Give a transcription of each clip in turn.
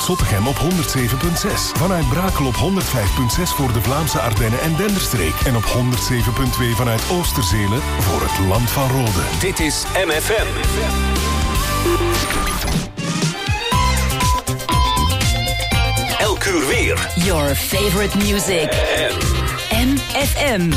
Vanuit Zottegem op 107.6. Vanuit Brakel op 105.6 voor de Vlaamse Ardennen en Denderstreek. En op 107.2 vanuit Oosterzele voor het Land van Rode. Dit is MFM. Elk uur weer. Your favorite music. MFM.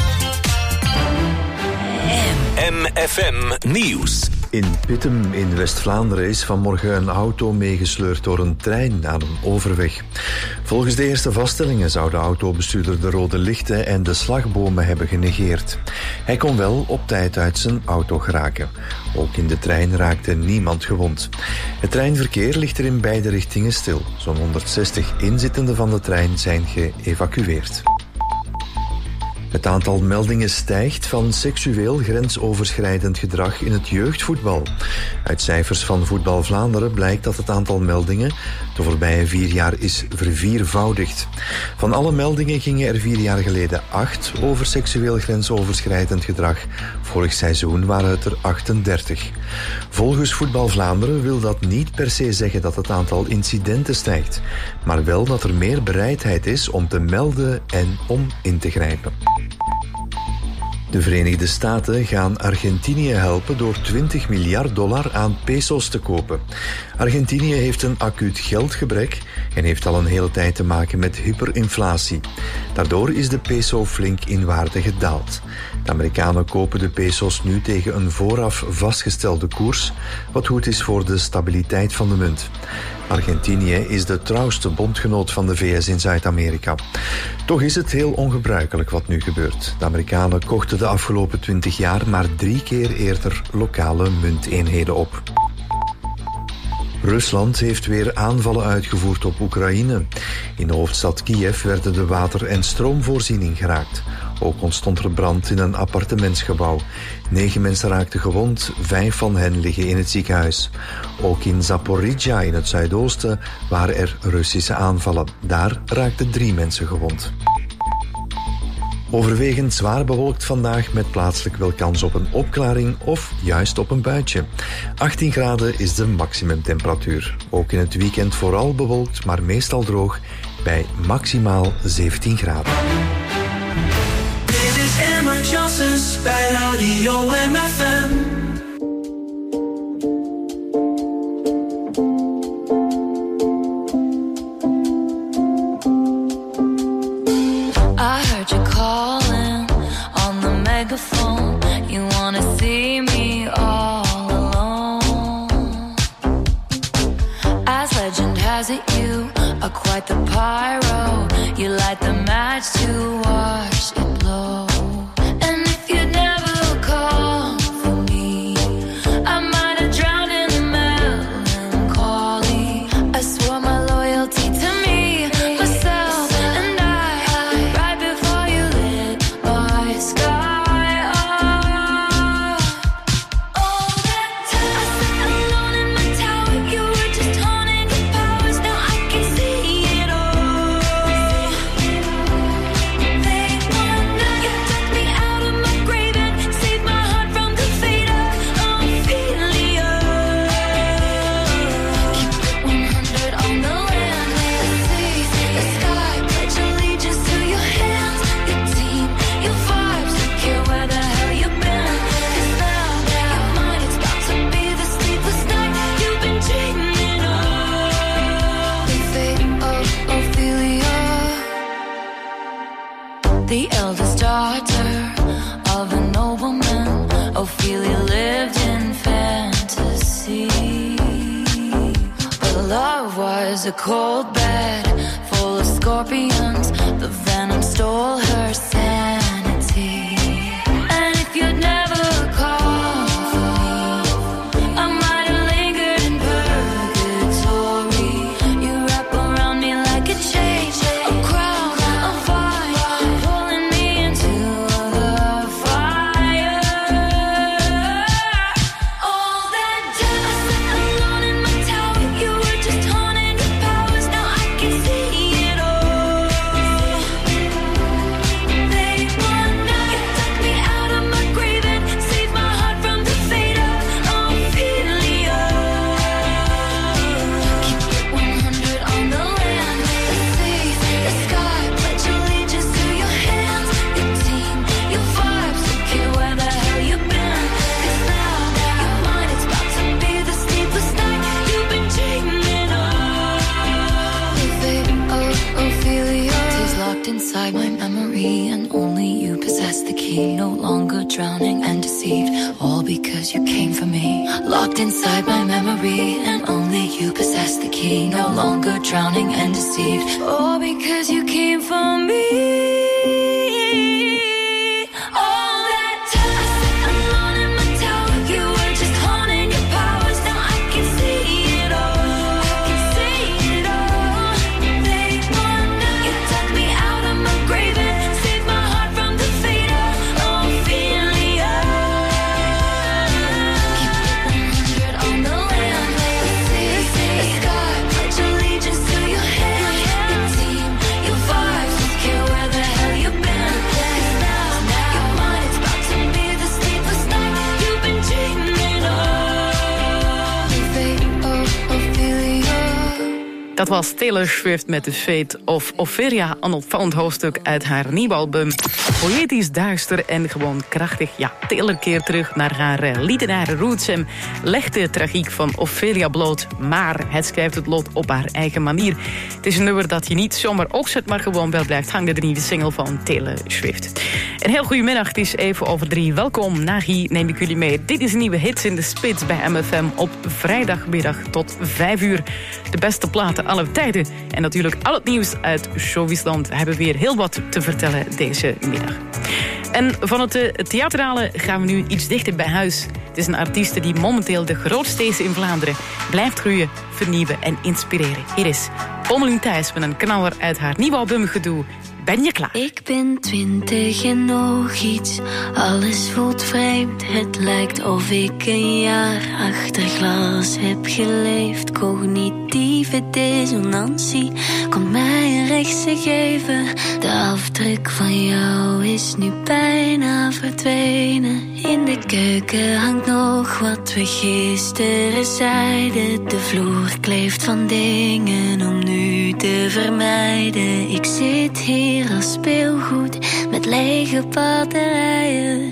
MFM Nieuws. In Pittem in West-Vlaanderen is vanmorgen een auto meegesleurd door een trein aan een overweg. Volgens de eerste vaststellingen zou de autobestuurder de rode lichten en de slagbomen hebben genegeerd. Hij kon wel op tijd uit zijn auto geraken. Ook in de trein raakte niemand gewond. Het treinverkeer ligt er in beide richtingen stil. Zo'n 160 inzittenden van de trein zijn geëvacueerd. Het aantal meldingen stijgt van seksueel grensoverschrijdend gedrag in het jeugdvoetbal. Uit cijfers van Voetbal Vlaanderen blijkt dat het aantal meldingen de voorbije 4 jaar is verviervoudigd. Van alle meldingen gingen er 4 jaar geleden 8 over seksueel grensoverschrijdend gedrag. Vorig seizoen waren het er 38. Volgens Voetbal Vlaanderen wil dat niet per se zeggen dat het aantal incidenten stijgt, maar wel dat er meer bereidheid is om te melden en om in te grijpen. De Verenigde Staten gaan Argentinië helpen door $20 miljard aan peso's te kopen. Argentinië heeft een acuut geldgebrek en heeft al een hele tijd te maken met hyperinflatie. Daardoor is de peso flink in waarde gedaald. De Amerikanen kopen de peso's nu tegen een vooraf vastgestelde koers, wat goed is voor de stabiliteit van de munt. Argentinië is de trouwste bondgenoot van de VS in Zuid-Amerika. Toch is het heel ongebruikelijk wat nu gebeurt. De Amerikanen kochten de afgelopen 20 jaar maar 3 keer eerder lokale munteenheden op. Rusland heeft weer aanvallen uitgevoerd op Oekraïne. In de hoofdstad Kiev werden de water- en stroomvoorziening geraakt. Ook ontstond er brand in een appartementsgebouw. 9 mensen raakten gewond, 5 van hen liggen in het ziekenhuis. Ook in Zaporizhzhia in het zuidoosten waren er Russische aanvallen. Daar raakten 3 mensen gewond. Overwegend zwaar bewolkt vandaag met plaatselijk wel kans op een opklaring of juist op een buitje. 18 graden is de maximumtemperatuur. Ook in het weekend vooral bewolkt, maar meestal droog bij maximaal 17 graden. Dit is Emma Johnsons bij Radio MFM. I heard you calling on the megaphone. You wanna see me all alone. As legend has it, you are quite the pyro. You light the match to watch it blow. And if you'd never call for me, I might have drowned in the melancholy. I swore my loyalty to me, myself, and I, right before you lit my sky up. All that time I sat alone in my tower, you were just haunting your powers. Now I can see it all. They wonder you took me out of my grave and saved my heart from the fate of Ophelia. Keep it 100 on the land, the sea, the sky. Pledge allegiance to your hands, your team, your vibes. Don't care where the hell you've been. 'Cause now you're mine. It's about to be the sleepless night you've been dreaming of. The fate of Ophelia. The eldest daughter of a nobleman, Ophelia lived in fantasy. But love was a cold bed full of scorpions. The venom stole her sanity. And if you'd never call for me, I might have lingered in purgatory. You wrap around me like a chain, a crown, a vine, pulling me into the fire. All that time I sat alone in my tower, you were just haunting your powers. Now I can see it all. They Locked inside my memory, and only you possess the key. No longer drowning and deceived, all because you came for me. Locked inside my memory, and only you possess the key. No longer drowning and deceived, all because you came for me. Dat was Taylor Swift met The Fate of Ophelia, een opvallend hoofdstuk uit haar nieuwe album. Poëtisch, duister en gewoon krachtig. Ja, Taylor keert terug naar haar literaire roots en legt de tragiek van Ophelia bloot. Maar het schrijft het lot op haar eigen manier. Het is een nummer dat je niet zomaar opzet, maar gewoon wel blijft hangen. De nieuwe single van Taylor Swift. Een heel goedemiddag, het is even over 3. Welkom, Nagi neem ik jullie mee. Dit is een nieuwe Hits in de Spits bij MFM op vrijdagmiddag tot 5 uur. De beste platen aller tijden. En natuurlijk al het nieuws uit Showbizland. We hebben weer heel wat te vertellen deze middag. En van het theatrale gaan we nu iets dichter bij huis. Het is een artieste die momenteel de grootste is in Vlaanderen. Blijft groeien, vernieuwen en inspireren. Hier is Pommelien Thijs met een knaller uit haar nieuwe album Gedoe. Ben je klaar? Ik ben 20 en nog iets. Alles voelt vreemd. Het lijkt of ik een jaar achter glas heb geleefd. Cognitieve dissonantie komt mij een rechtse geven. De afdruk van jou is nu bijna verdwenen. In de keuken hangt nog wat we gisteren zeiden. De vloer kleeft van dingen om nu te vermijden. Ik zit hier als speelgoed met lege batterijen.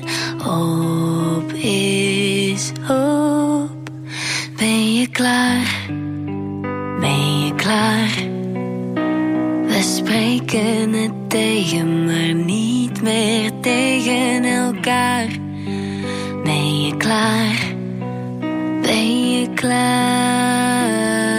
Op is op. Ben je klaar? Ben je klaar? We spreken het tegen, maar niet meer tegen elkaar. Ben je klaar? Ben je klaar?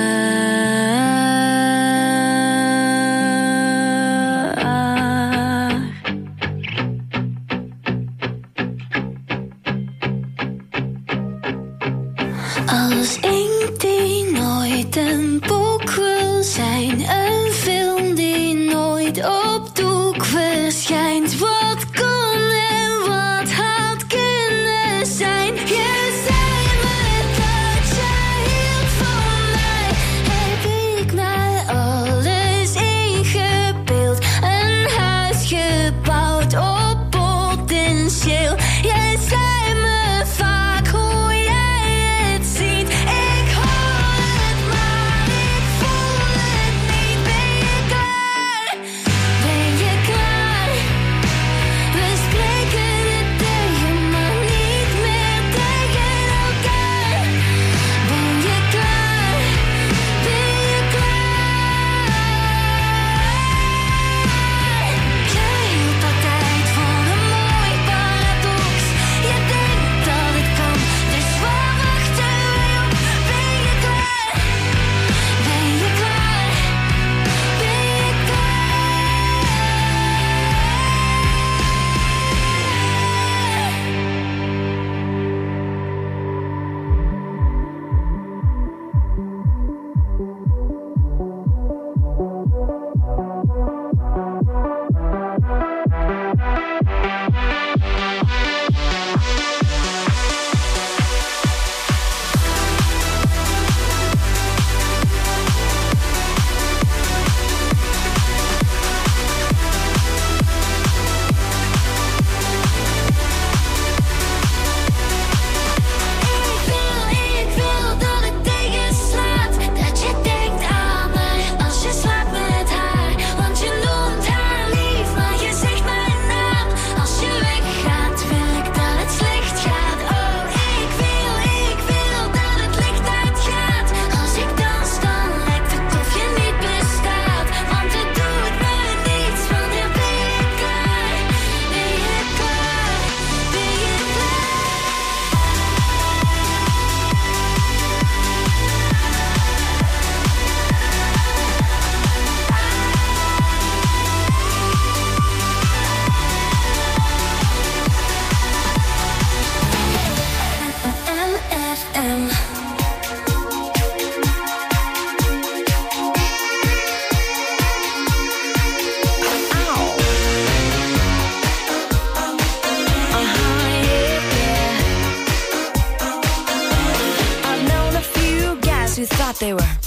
Als inkt die nooit een boek wil zijn, een film die nooit op doek verschijnt. Wat kon en wat had kunnen zijn? Je zei me dat je hield van mij. Heb ik mij alles ingebeeld? Een huis gebouwd op potentieel. Jij zei me vaak hoe jij het ziet. Ik hoor het, maar ik voel het niet.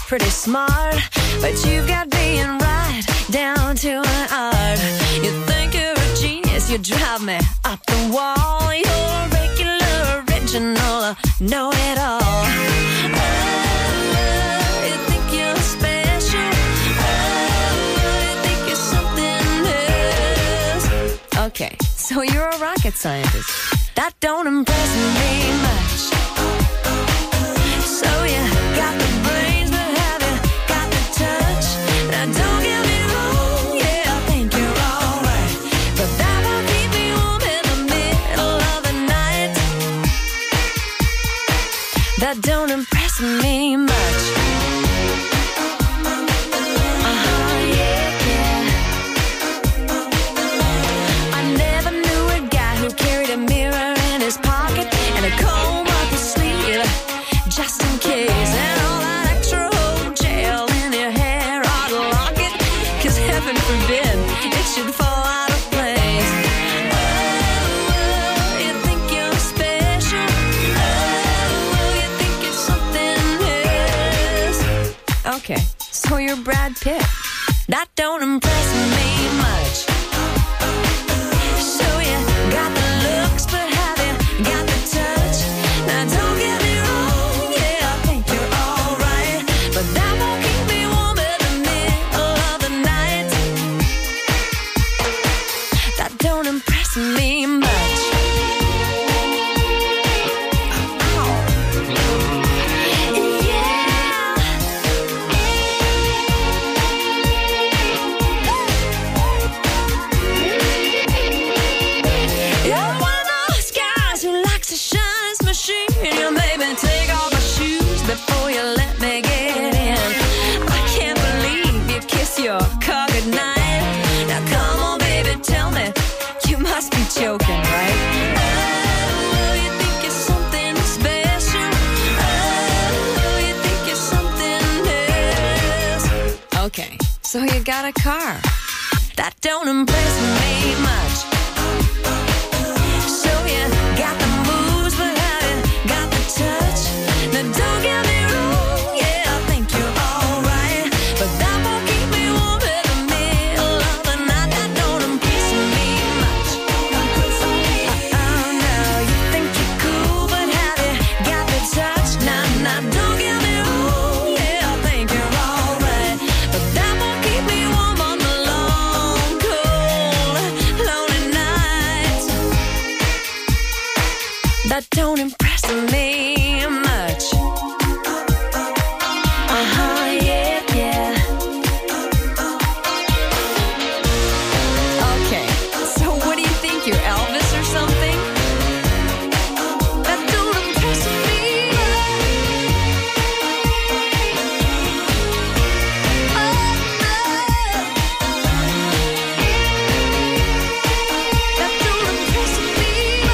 pretty smart, but you've got being right down to an art. You think you're a genius, you drive me up the wall. You're a regular, original, know-it-all. You think you're special. You think you're something else. Okay, so you're a rocket scientist. That don't impress me much. So you got the brains, but have you got the touch? Now don't get me wrong, yeah, I think you're alright, but that won't keep me warm in the middle of the night. That don't impress me much. Just in case, and all that extra old gel in your hair, I'd lock it, 'cause heaven forbid it should fall out of place. Oh, you think you're special. Oh, you think you're something else. Okay, so you're Brad Pitt. That don't impress me much. So you got the looks, but have you got the touch? Now don't get me wrong. But that won't keep me warm in the middle of the night. That don't impress me much. You're one of those guys who likes to shine his machine. You made me take off my shoes before you let me get in. I can't believe you kiss your car goodnight. Now come on, baby, tell me, you must be joking, right? Oh, you think you're something special. Oh, you think you're something else. Okay, so you got a car. That don't impress me much. So you got the moves, but have you got the touch? Now don't get me wrong, yeah, I think you're alright, but that won't keep me warm in the middle of the night. That don't impress me much. Oh no, you think you're cool, but have you got the touch? Nah, don't get me wrong, yeah, I think you're alright, but that won't keep me warm on the long, cold, lonely nights. That don't impress me much. Okay, so what do you think, you're Elvis or something? That don't impress me That don't impress me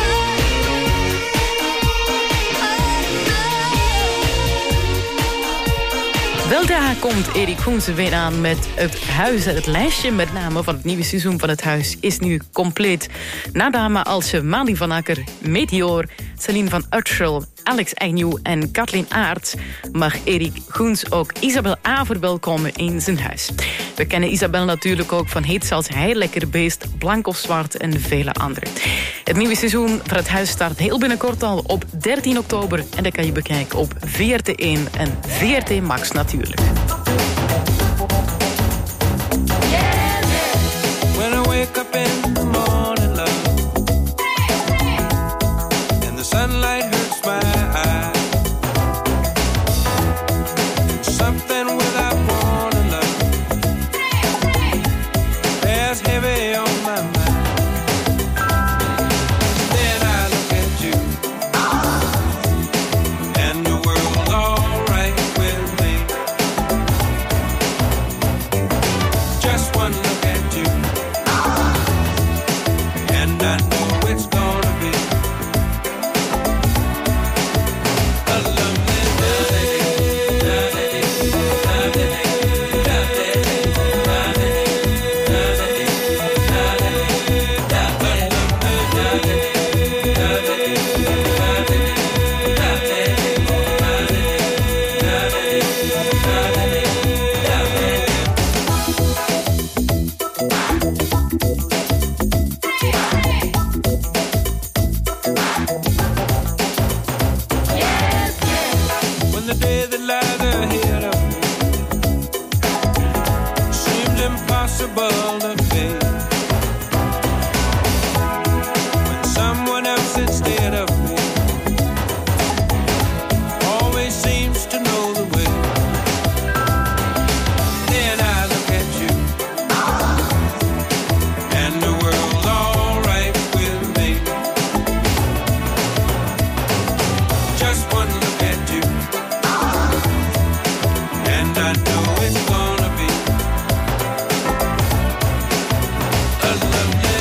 Weldra komt Erik Goense weer aan met het huis. Het lijstje met name van het nieuwe seizoen van het huis is nu compleet. Na dames als Mali van Akker, Meteor, Celine van Utschel, Alex Agnew en Kathleen Aerts mag Erik Goens ook Isabel A verwelkomen in zijn huis. We kennen Isabel natuurlijk ook van hits als Heel Lekker Beest, Blank of Zwart en vele andere. Het nieuwe seizoen van het huis start heel binnenkort al op 13 oktober. En dat kan je bekijken op VRT1 en VRT Max natuurlijk. When I wake up in the morning, love, and the sunlight hurts my eyes, something without warning, love, bears heavy on my mind. Then I look at you, and the world's all right with me. impossible to fake. When someone else instead of me always seems to know the way. Then I look at you and the world's all right with me. Just one look at you and I know it's gonna be a lovely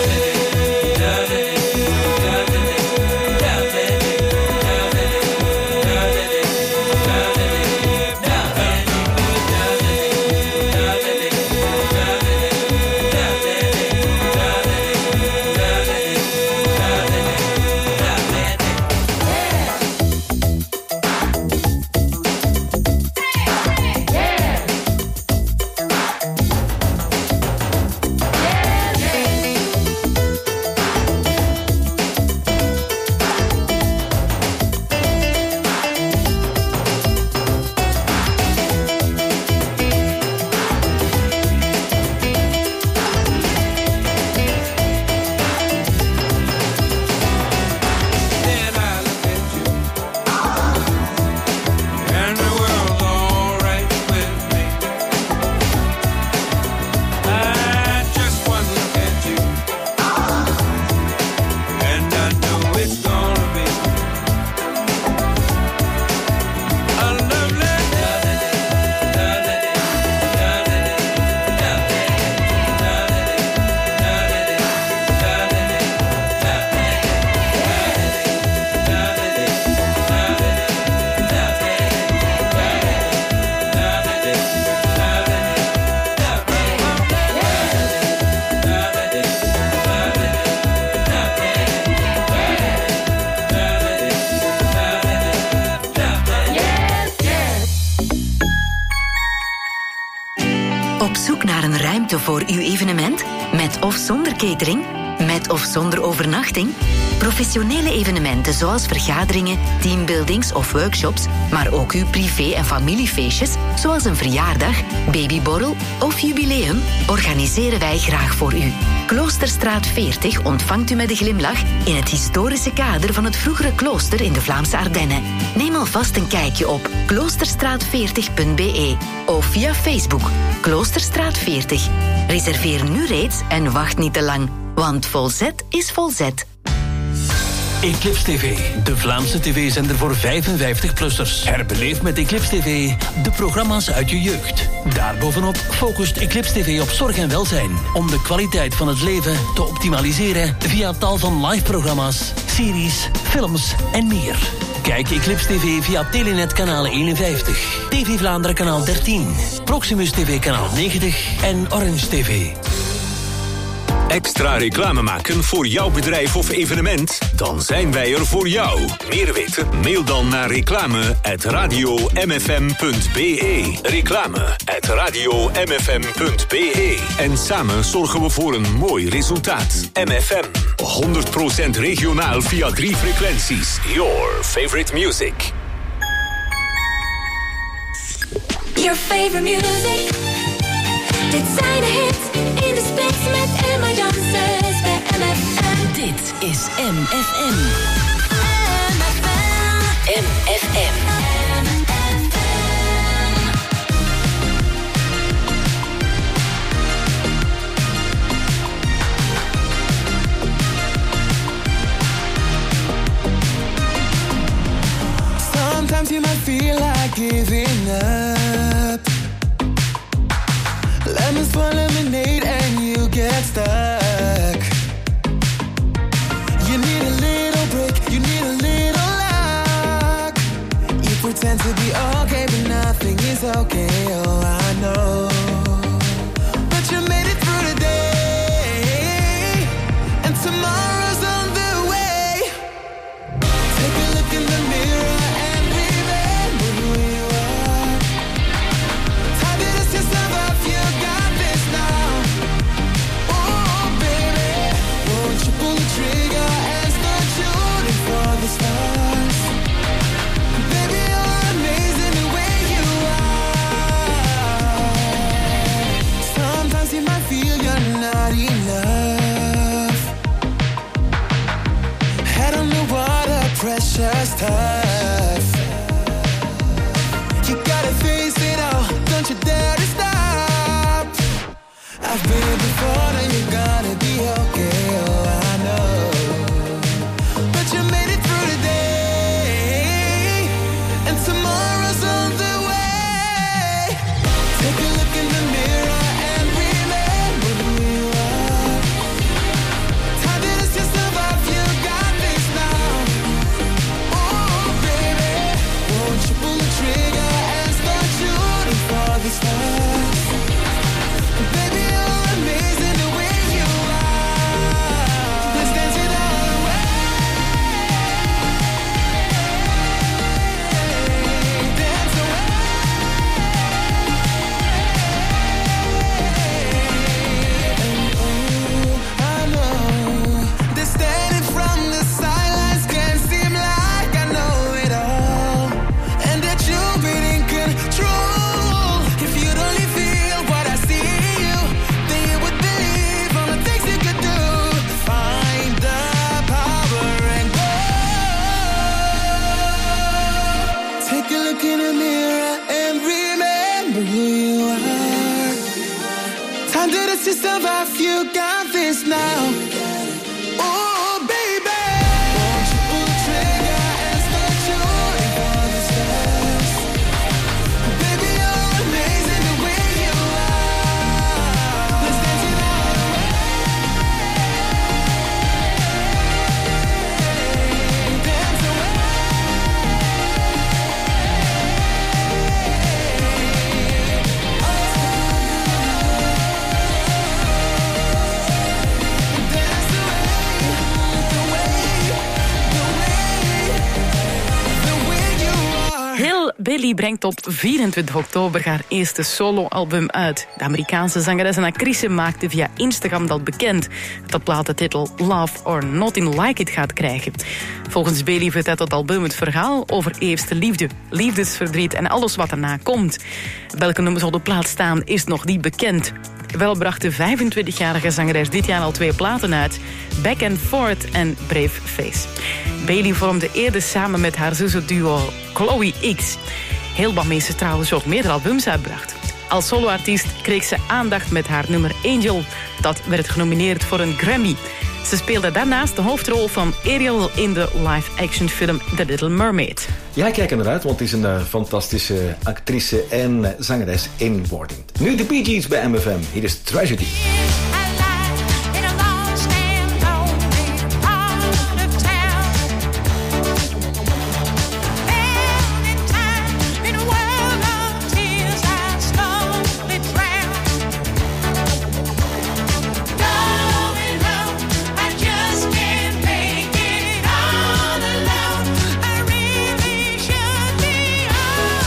Op zoek naar een ruimte voor uw evenement? Met of zonder catering? Met of zonder overnachting? Professionele evenementen zoals vergaderingen, teambuildings of workshops, maar ook uw privé- en familiefeestjes, zoals een verjaardag, babyborrel of jubileum, organiseren wij graag voor u. Kloosterstraat 40 ontvangt u met een glimlach in het historische kader van het vroegere klooster in de Vlaamse Ardennen. Neem alvast een kijkje op kloosterstraat40.be of via Facebook Kloosterstraat 40. Reserveer nu reeds en wacht niet te lang, want Volzet is Volzet. Eclipse TV, de Vlaamse tv-zender voor 55-plussers. Herbeleef met Eclipse TV de programma's uit je jeugd. Daarbovenop focust Eclipse TV op zorg en welzijn, om de kwaliteit van het leven te optimaliseren via tal van live-programma's, series, films en meer. Kijk Eclipse TV via Telenet kanaal 51, TV Vlaanderen kanaal 13, Proximus TV kanaal 90 en Orange TV. Extra reclame maken voor jouw bedrijf of evenement? Dan zijn wij er voor jou. Meer weten? Mail dan naar reclame@radiomfm.be. Reclame@radiomfm.be. En samen zorgen we voor een mooi resultaat. MFM. 100% regionaal via 3 frequenties. Your favorite music. Your favorite music. Dit zijn de hits in de spits met Emma Janssens bij MFM. Dit is MFM. MFM. MFM. Sometimes you might feel like giving up. Lemons for lemonade and you get stuck. You need a little break, you need a little luck. You pretend to be okay, but nothing is okay, oh I know. But you made it through the day, and tomorrow's on the way. Take a look in the mirror and remember who you are. Time to dust yourself off, you got this now. Oh baby, won't you pull the trigger and start shooting for the stars? Baby, you're amazing the way you are. is tough. You gotta face it all, don't you dare to stop. I've been here before, now you gotta be okay, oh I know. But you made it through the day, and tomorrow's on the way. Take a look in the mirror and remember who you are. Time that is just survive, you got this now. Oh baby, won't you pull the trigger and start shooting for the stars? Baby, you're amazing the way you are. Let's dance it all away. Dance away. And oh, I know that standing from the sidelines can seem like I know it all, and that you've been in control. If you'd only feel what I see in you, then you would believe all the things you could do. Find the power and go. Take a look in the mirror and remember who you are. Time to just survive, you got this now. Oh baby, won't you pull the trigger and start shooting for the stars? Baby, you're amazing the way you are. Let's dance it all away. Dance away. Dance away. The way you are. Hill Bailey brengt op 24 oktober haar eerste soloalbum uit. De Amerikaanse zangeres en actrice maakte via Instagram dat bekend, dat de plaat de titel Love or Nothing Like It gaat krijgen. Volgens Bailey vertelt het album het verhaal over eerste liefde, liefdesverdriet en alles wat erna komt. Welke nummers op de plaat staan is nog niet bekend. Wel bracht de 25-jarige zangeres dit jaar al 2 platen uit, Back and Forth en Brave Face. Bailey vormde eerder samen met haar zussenduo Chloe X. Heel wat mensen trouwens ook meerdere albums uitbracht. Als soloartiest kreeg ze aandacht met haar nummer Angel. Dat werd genomineerd voor een Grammy. Ze speelde daarnaast de hoofdrol van Ariel in de live-action film The Little Mermaid. Ja, ik kijk er naar uit, want het is een fantastische actrice en zangeres in wording. Nu de Bee Gees bij MFM. Hier is Tragedy.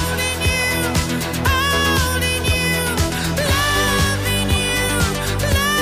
Loving you,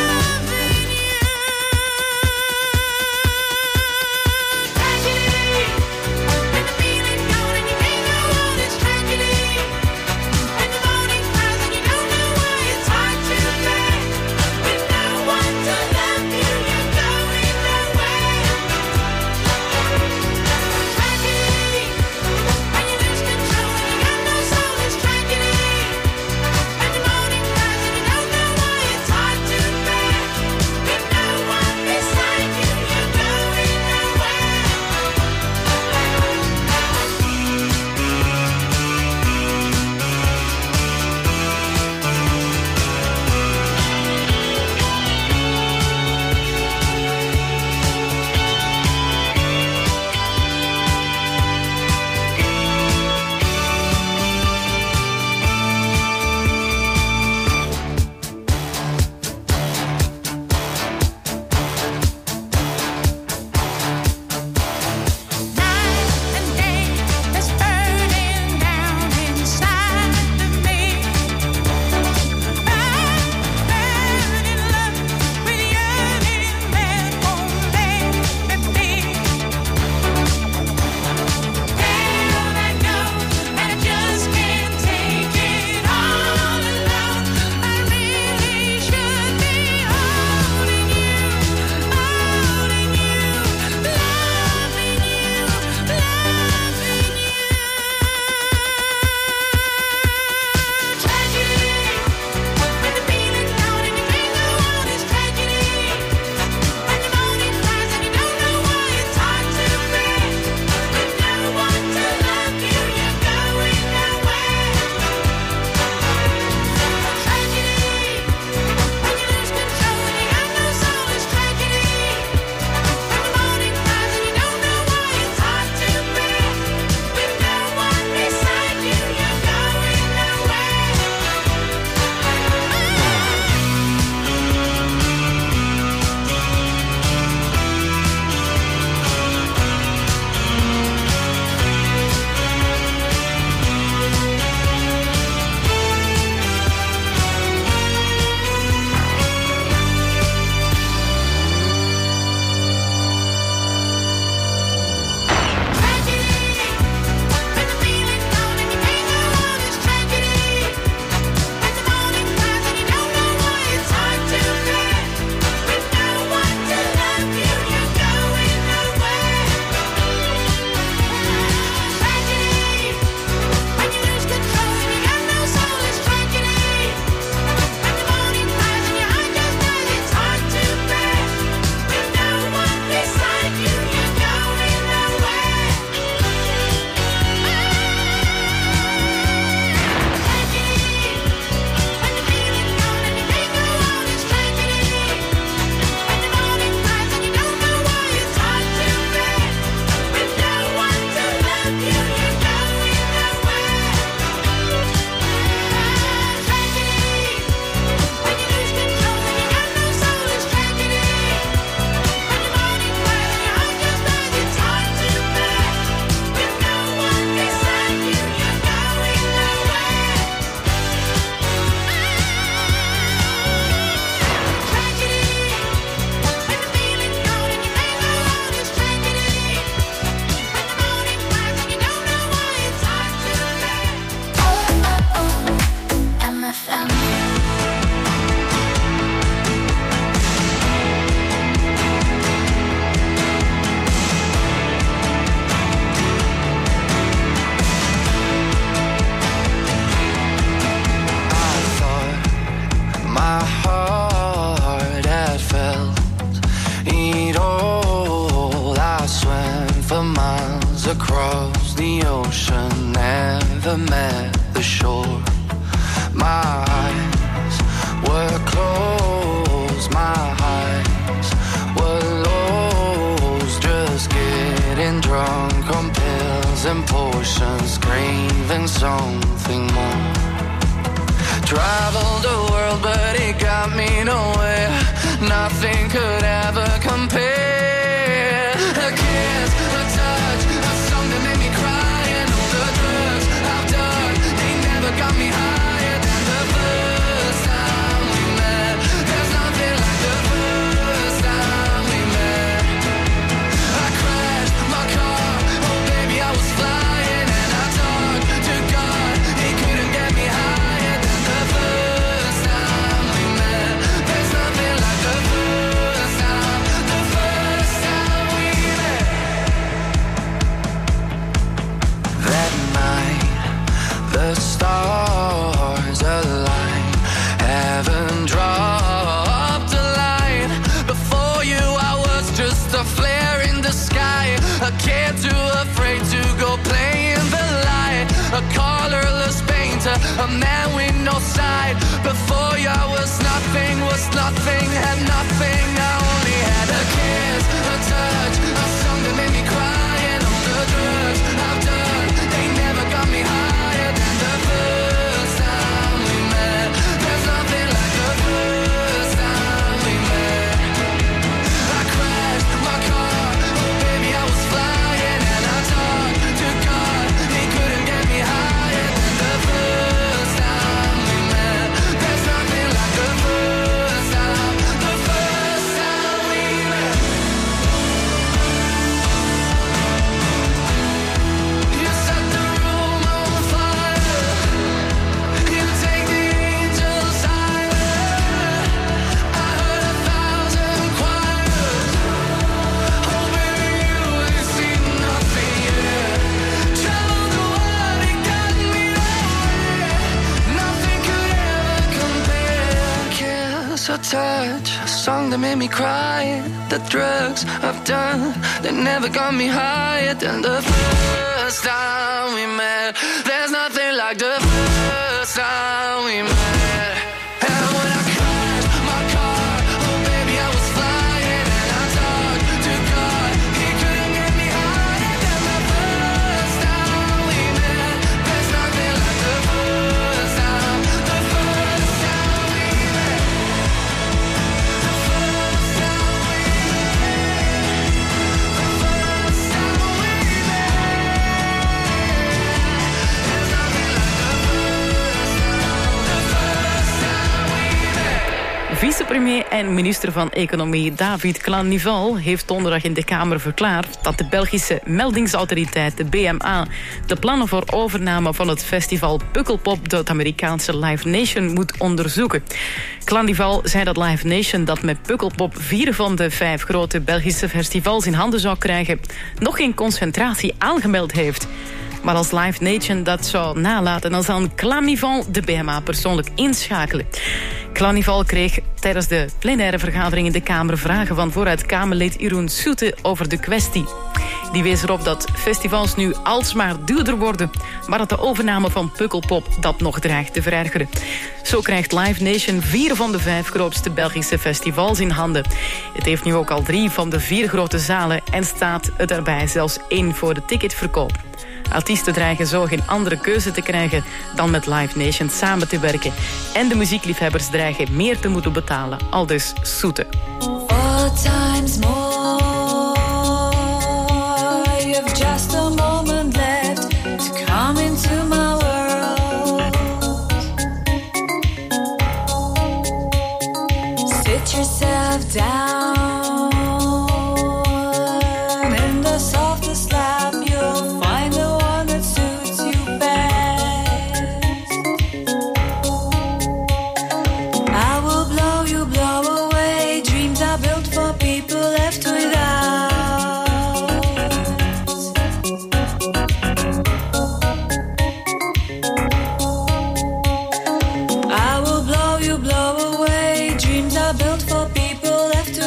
across the ocean, never met the shore. My eyes were closed, my eyes were lost, just getting drunk on pills and potions, craving something more. Traveled the world, but it got me nowhere. Nothing could ever compare. A kiss, a touch, a song that made me cry, and all the drugs I've done, they never got me higher than the first time we met. There's nothing like the first time we met. I crashed my car, oh baby I was flying, and I talked to God, he couldn't get me higher than the first time we met. There's nothing like the first time we met. That night, the stars aligned, heaven dropped a line. Before you I was just a flare in the sky, a kid too afraid to go play in the light, a colorless painter, a man with no side. Before you I was nothing, had nothing. I only had a kiss, a touch, a song that made me cry, and all the drugs I've done, they never got me higher than the first time we met. There's nothing like the first time we met. I crashed my car, oh baby I was flying, and I talked to God, he couldn't get me higher than the first time we met. There's nothing like the first time we met. You set the room on fire, you take the angels higher. I heard 1,000 choirs, oh baby you ain't seen nothing yet. Traveled the world, it got me nowhere. Nothing could ever compare. Kiss, a touch, a song that made me cry. The drugs I've done, they never got me higher than the first time we met. There's nothing like the first time we met. And when I crashed my car, oh baby I was flying, and I talked to God, he couldn't get me higher than the first time we met. There's nothing like the first time we met. The first time we met. The first time we met. There's nothing like the first time we met. Vicepremier en minister van Economie David Clannival heeft donderdag in de Kamer verklaard dat de Belgische meldingsautoriteit, de BMA, de plannen voor overname van het festival Pukkelpop door het Amerikaanse Live Nation moet onderzoeken. Clannival zei dat Live Nation, dat met Pukkelpop 4 van de 5 grote Belgische festivals in handen zou krijgen, nog geen concentratie aangemeld heeft. Maar als Live Nation dat zou nalaten, dan zal Clannival de BMA persoonlijk inschakelen. Clannival kreeg tijdens de plenaire vergadering in de Kamer vragen van vooruit Kamerlid Jeroen Soete over de kwestie. Die wees erop dat festivals nu alsmaar duurder worden, maar dat de overname van Pukkelpop dat nog dreigt te verergeren. Zo krijgt Live Nation 4 van de 5 grootste Belgische festivals in handen. Het heeft nu ook al 3 van de 4 grote zalen en staat het erbij zelfs 1 voor de ticketverkoop. Artiesten dreigen zo geen andere keuze te krijgen dan met Live Nation samen te werken. En de muziekliefhebbers dreigen meer te moeten betalen, aldus Soete. 4 times more. You've just a moment left to come into my world. Sit yourself down. In the softest lap, you'll find the one that suits you best. I will blow you away. Dreams are built for people left without. I will blow you away. Dreams are built for people left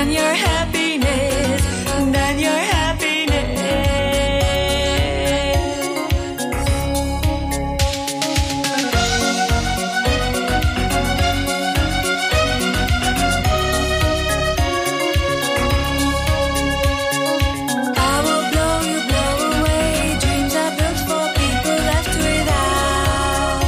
than your happiness, than your happiness. I will blow you, blow away dreams I built for people left without.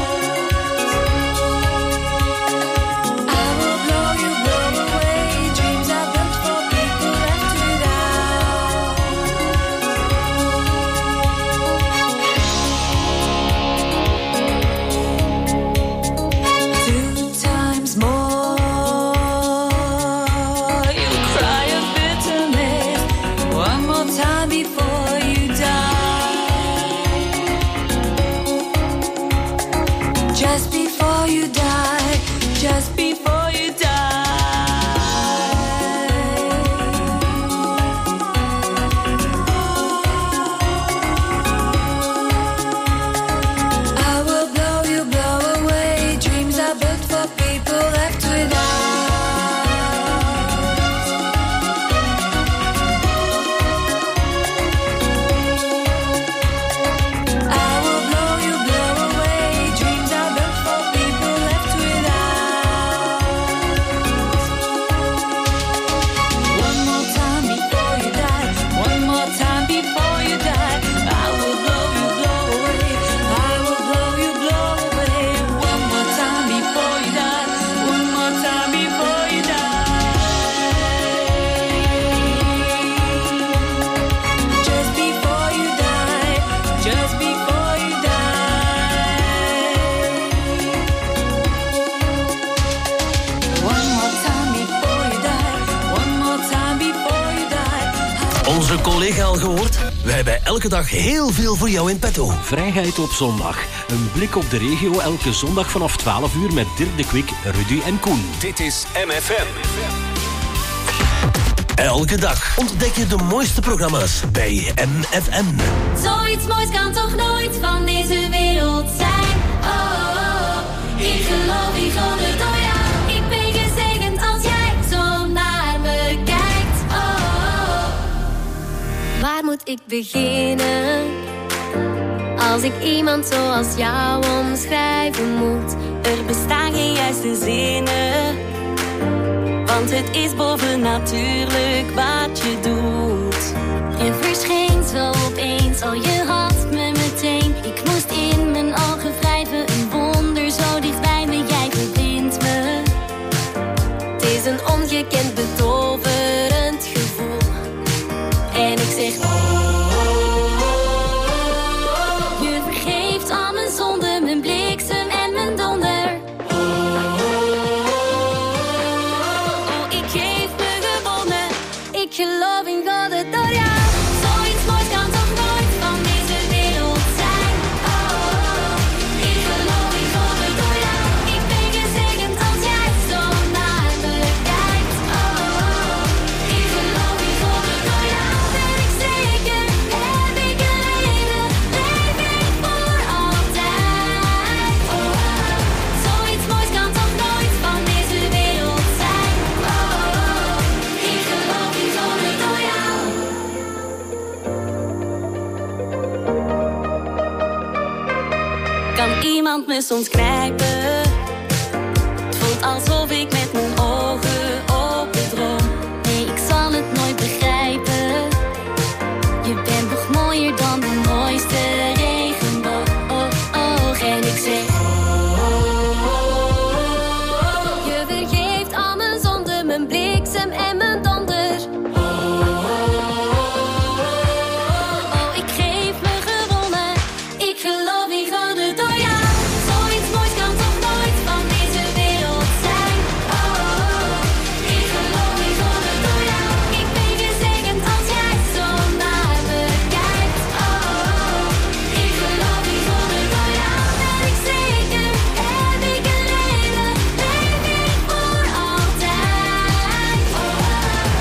I will blow you, blow away dreams I built for people left without. 2 times more, you cry of bitterness. 1 more time before you die. Just before you die, just before you die. I will blow you, blow away dreams I built for people left without. I will blow you, blow away dreams I built for people left without. 1 more time before you die, 1 more time before you die. I will blow you, blow away. I will blow you, blow away. 1 more time before you die, 1 more time before you die. Just before you die, just before you die. 1 more time before you die, 1 more time before you die. Onze collega al gehoord? Wij hebben elke dag heel veel voor jou in petto. Vrijheid op zondag. Een blik op de regio elke zondag vanaf 12 uur met Dirk de Kwik, Rudy en Koen. Dit is MFM. Elke dag ontdek je de mooiste programma's bij MFM. Zoiets moois kan toch nooit van deze wereld zijn. Oh, oh, oh. Ik geloof in God door jou. Ik ben gezegend als jij zo naar me kijkt. Oh, oh, oh. Waar moet ik beginnen? Als ik iemand zoals jou omschrijven moet. Er bestaan geen juiste zinnen. Want het is bovennatuurlijk wat je doet. Je verscheen zo opeens, al je had me meteen. Ik moest in mijn ogen wrijven, een wonder zo dicht bij me. Jij verbindt me. Het is een ongekend betoverend gevoel. En ik zeg je vergeeft al mijn zonden, mijn bliksem en mijn donder. Ik geef me gewonnen, ik geloof in God door jou. Zoiets moois kan toch nooit van deze wereld zijn. Oh, oh, oh. Ik geloof in God door jou. Ik ben gezegend als jij zo naar me kijkt. Oh, oh, oh. Ik geloof in God door jou. Ben ik zeker, heb ik een leven, leef ik voor altijd. Oh, oh, oh. Zoiets moois kan toch nooit van deze wereld zijn. Oh, oh, oh. Ik geloof in God door jou. Kan iemand me soms knijpen? Het voelt alsof ik met mijn ogen open droom. Nee, ik zal het nooit begrijpen. Je bent nog mooier dan de mooiste regenboog. Oh, oh, en ik zeg je vergeeft al mijn zonden, mijn bliksem en mijn donder. Oh, ik geef me gewonnen, ik geloof in God door jou. Zoiets moois kan toch nooit van deze wereld zijn. Oh, oh, oh. Ik geloof in God door jou. Ik ben gezegend als jij zo naar me kijkt. Oh, oh, oh. Ik geloof in God door jou. Ben ik zeker, heb ik een leven, leef ik voor altijd. Oh, oh, oh.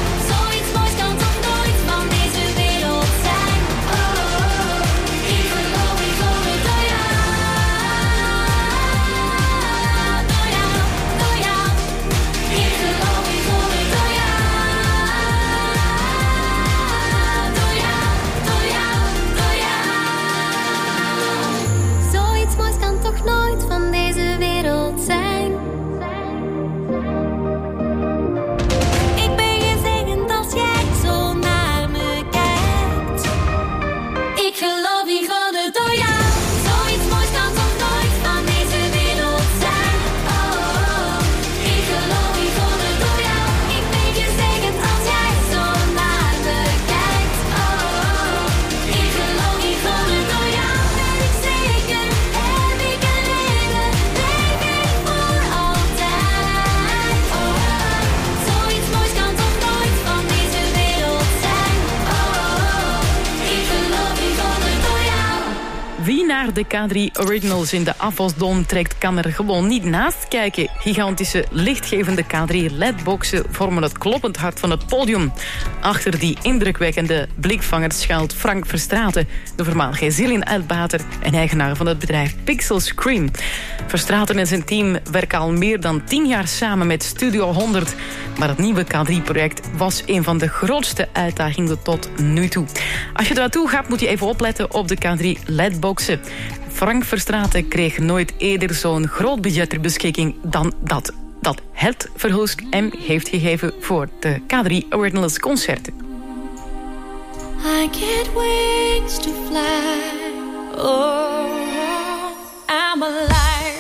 naar de K3 Originals in de afwasdom trekt, kan er gewoon niet naast kijken. Gigantische, lichtgevende K3 LED-boxen vormen het kloppend hart van het podium. Achter die indrukwekkende blikvangers schuilt Frank Verstraeten, de voormalige Zillion-uitbater en eigenaar van het bedrijf Pixel Screen. Verstraeten en zijn team werken al meer dan 10 jaar samen met Studio 100. Maar het nieuwe K3-project was een van de grootste uitdagingen tot nu toe. Als je er naartoe gaat, moet je even opletten op de K3 LED-boxen. Frank Verstraeten kreeg nooit eerder zo'n groot budget ter beschikking dan dat het Verhulst hem heeft gegeven voor de K3 Originals concerten. I get wings to fly. Oh, I'm alive.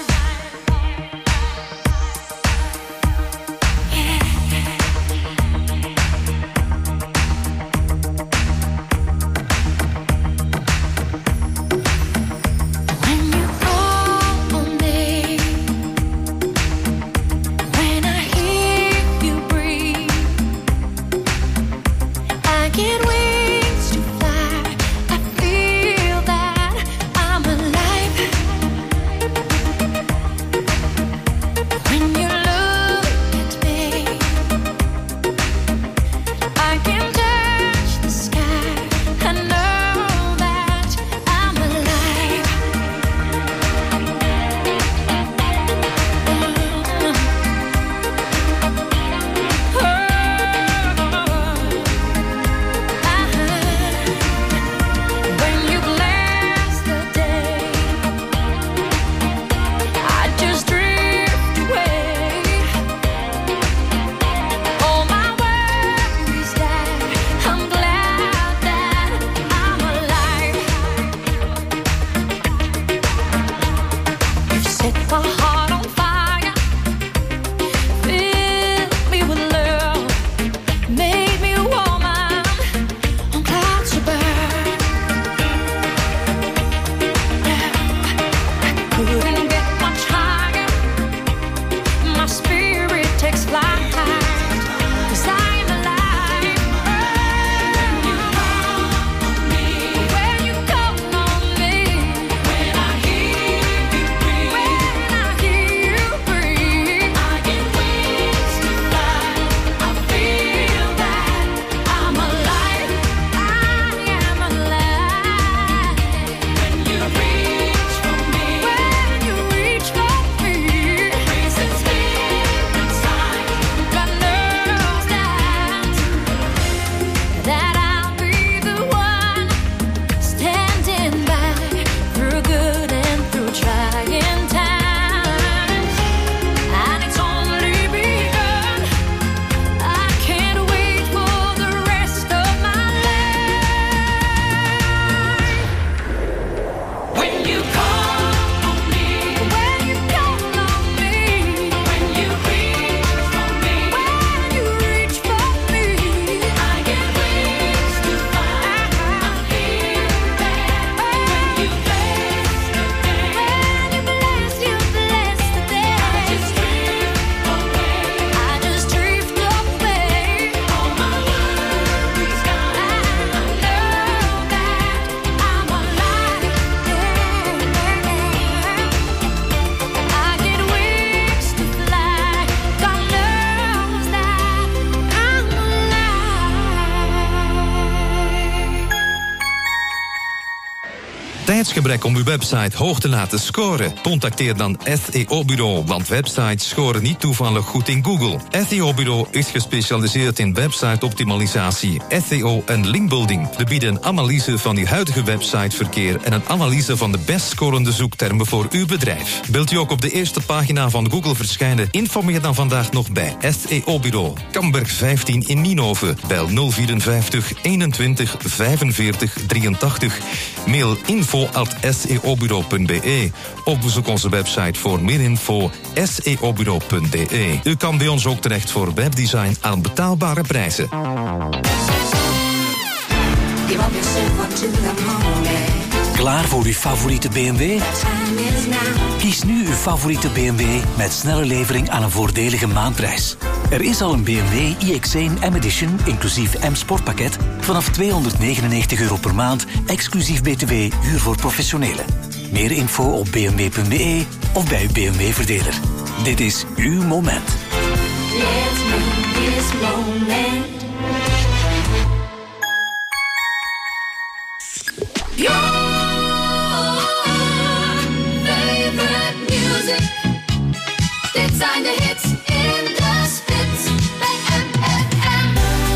Tijdsgebrek om uw website hoog te laten scoren? Contacteer dan SEO Bureau, want websites scoren niet toevallig goed in Google. SEO Bureau is gespecialiseerd in website-optimalisatie, SEO en linkbuilding. We bieden een analyse van uw huidige websiteverkeer en een analyse van de best scorende zoektermen voor uw bedrijf. Wilt u ook op de eerste pagina van Google verschijnen? Informeer dan vandaag nog bij SEO Bureau. Kamberg 15 in Nienhoven. Bel 054 21 45 83. Mail info@seobureau.be of bezoek onze website voor meer info seobureau.be. U kan bij ons ook terecht voor webdesign aan betaalbare prijzen. Klaar voor uw favoriete BMW? Kies nu uw favoriete BMW met snelle levering aan een voordelige maandprijs. Er is al een BMW iX1 M-Edition, inclusief M-Sportpakket, vanaf €299 per maand, exclusief BTW, huur voor professionelen. Meer info op bmw.be of bij uw BMW-verdeler. Dit is uw moment. Let's make this moment. Your favorite music. Dit zijn de hits in de spits bij MFM.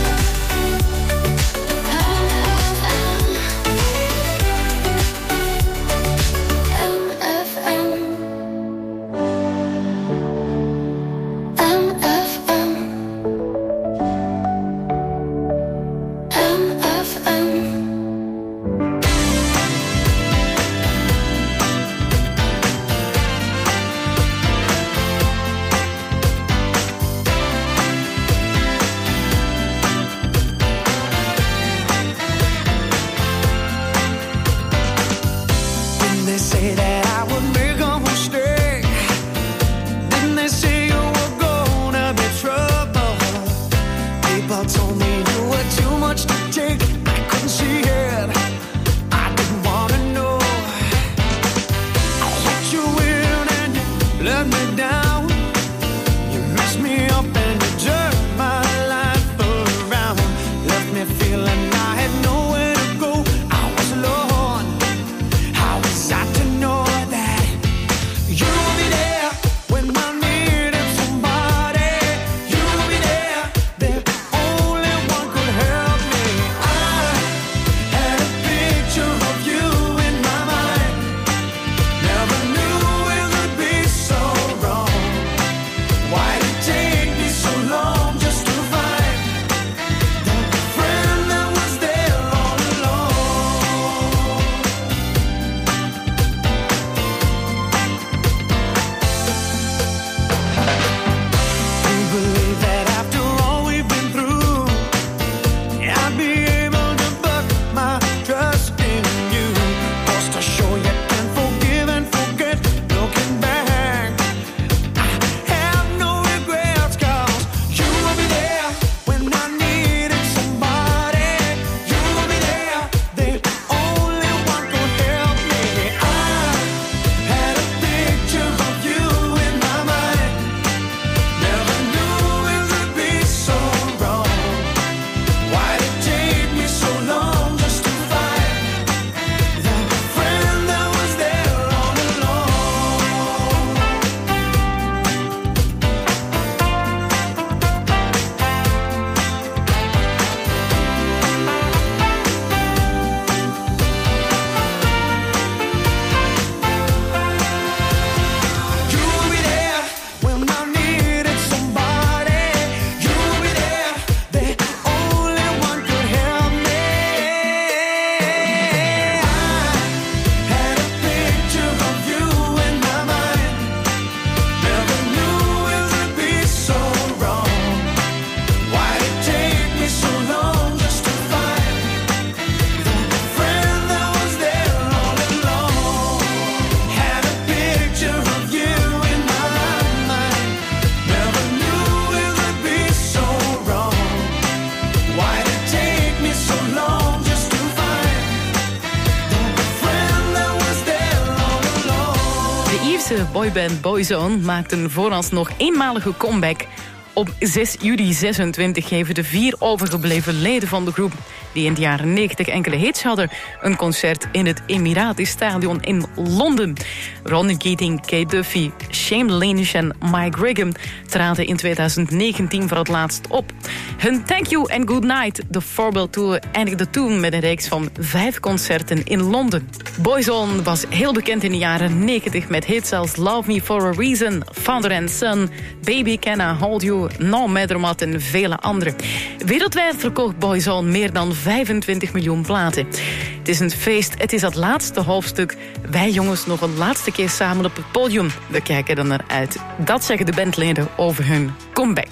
Boyband Boyzone maakt een vooralsnog eenmalige comeback. Op 6 juli 26 geven de 4 overgebleven leden van de groep, die in de jaren 90 enkele hits hadden, een concert in het Emirati-stadion in Londen. Ronnie Keating, Kate Duffy, Shane Lanish en Mike Righam traden in 2019 voor het laatst op. Hun Thank You and Good Night, de Farewell Tour, eindigde toen met een reeks van 5 concerten in Londen. Boyzone was heel bekend in de jaren 90 met hits als Love Me For A Reason, Father and Son, Baby Can I Hold You, No Matter What en vele andere. Wereldwijd verkocht Boyzone meer dan 25 miljoen platen. Het is een feest, het is het laatste hoofdstuk. Wij jongens nog een laatste keer samen op het podium. We kijken er naar uit. Dat zeggen de bandleden over hun comeback.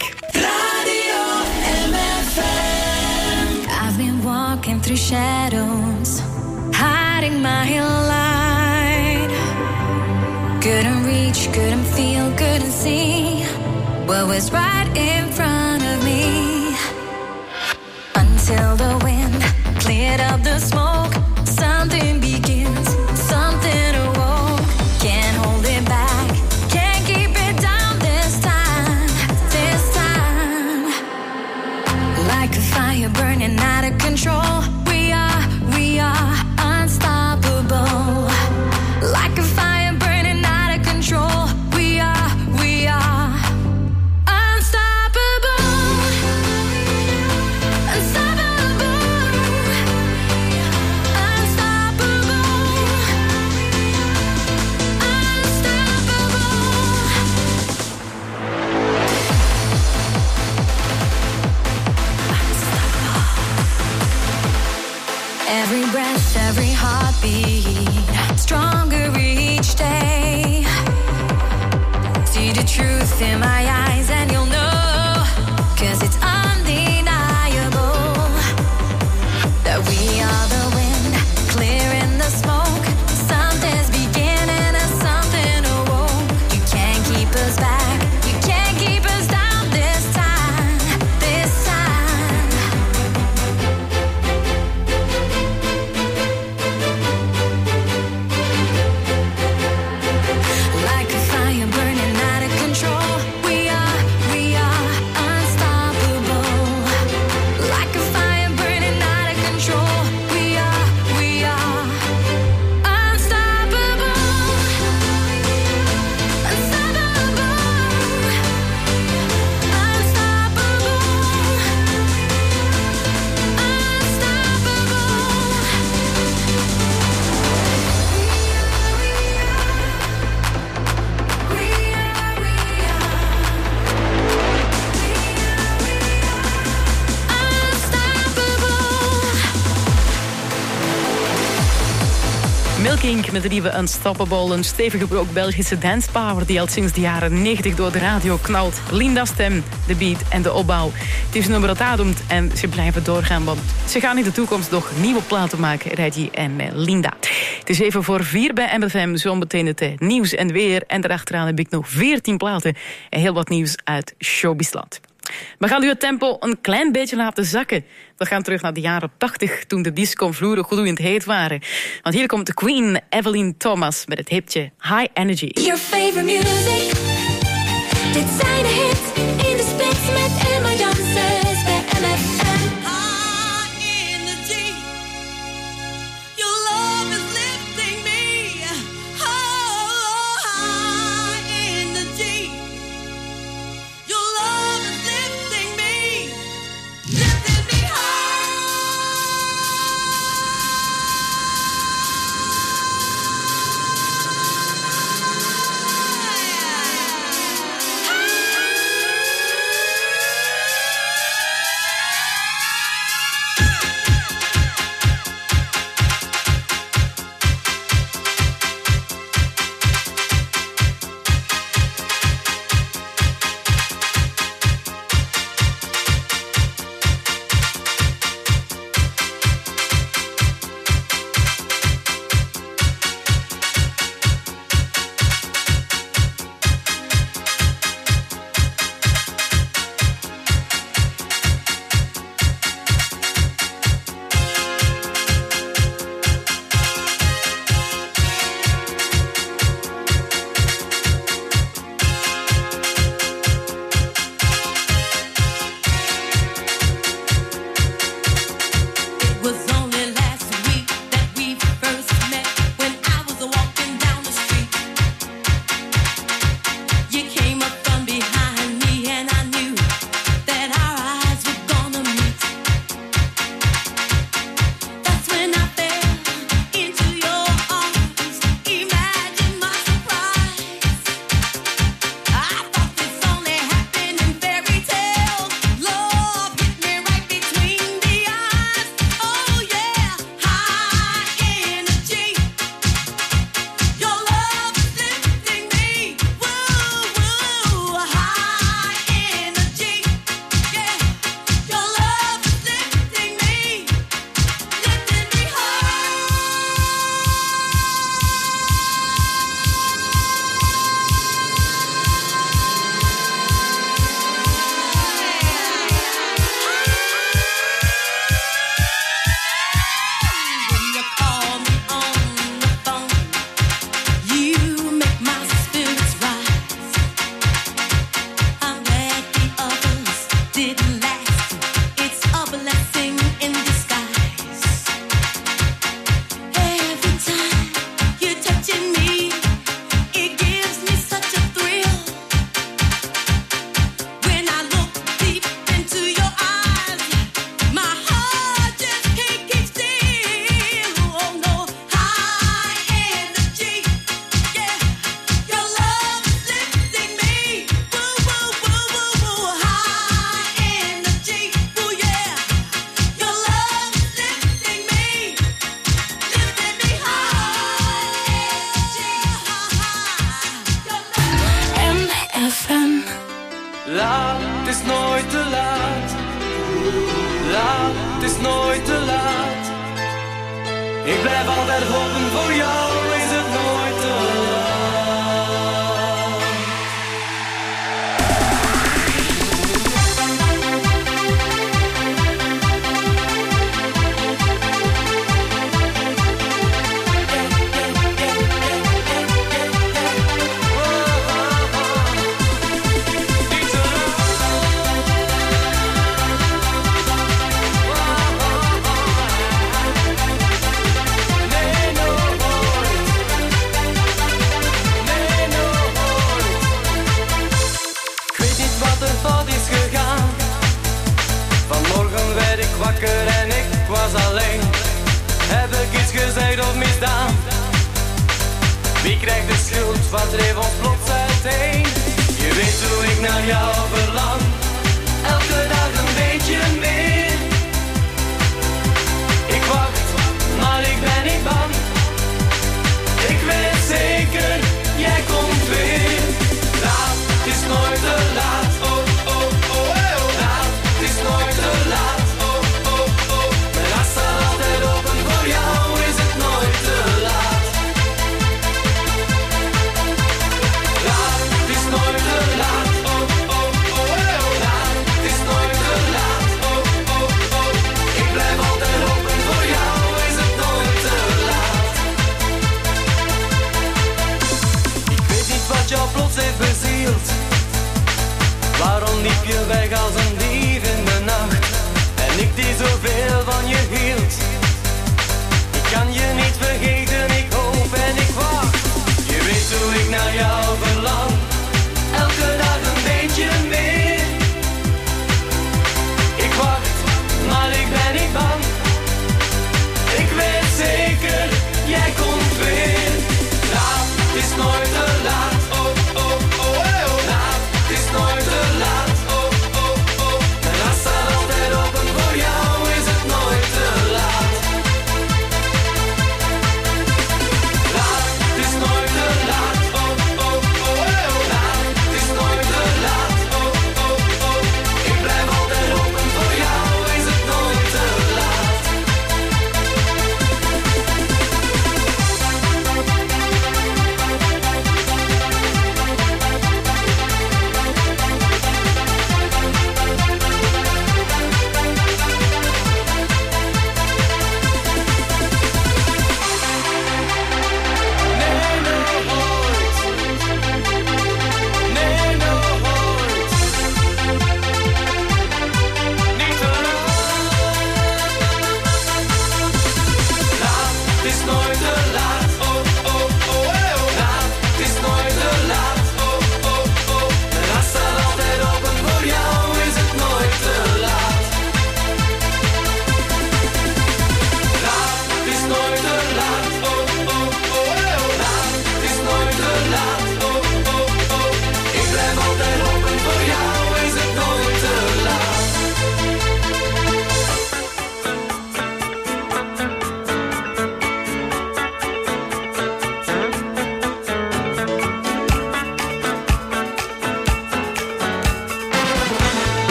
I've been walking through shadows, hiding my light. Couldn't reach, couldn't feel, couldn't see what was right in front of me. Until the wind cleared up the smoke, something begins, something awoke. Like a fire burning out of control. We are unstoppable. Like a fire burning out of control. We are unstoppable. Unstoppable. Unstoppable. Every breath, every heartbeat, stronger each day. See the truth in my eyes and you'll know, 'cause it's undeniable that we are the wind, clearing the smoke. Something's beginning and something awoke. You can't keep us back, you can't keep us down this time, this time. Like a fire burning out of control. We are unstoppable. Like a fire burning out of control. We are unstoppable. Unstoppable. Milking met de nieuwe Unstoppable. Een stevige brok Belgische dancepower die al sinds de jaren 90 door de radio knalt. Linda's stem, de beat en de opbouw. Het is een nummer dat ademt en ze blijven doorgaan, want ze gaan in de toekomst nog nieuwe platen maken, Reggie en Linda. Het is 4:07 bij MFM, zo meteen het nieuws en weer. En daarachteraan heb ik nog 14 platen en heel wat nieuws uit Showbizland. We gaan nu het tempo een klein beetje laten zakken. We gaan terug naar de jaren 80, toen de discovloeren gloeiend heet waren. Want hier komt de Queen Evelyn Thomas met het hitje High Energy. Your favorite music. Dit zijn de hits in de spits met Emma Janssens bij MFM. nooit te laat. Laat, het is nooit te laat. Ik blijf altijd hopen, voor jou is het nooit te laat. Wakker en ik was alleen. Heb ik iets gezegd of misdaan? Wie krijgt de schuld? Wat dreef ons plots uiteen? Je weet hoe ik naar jou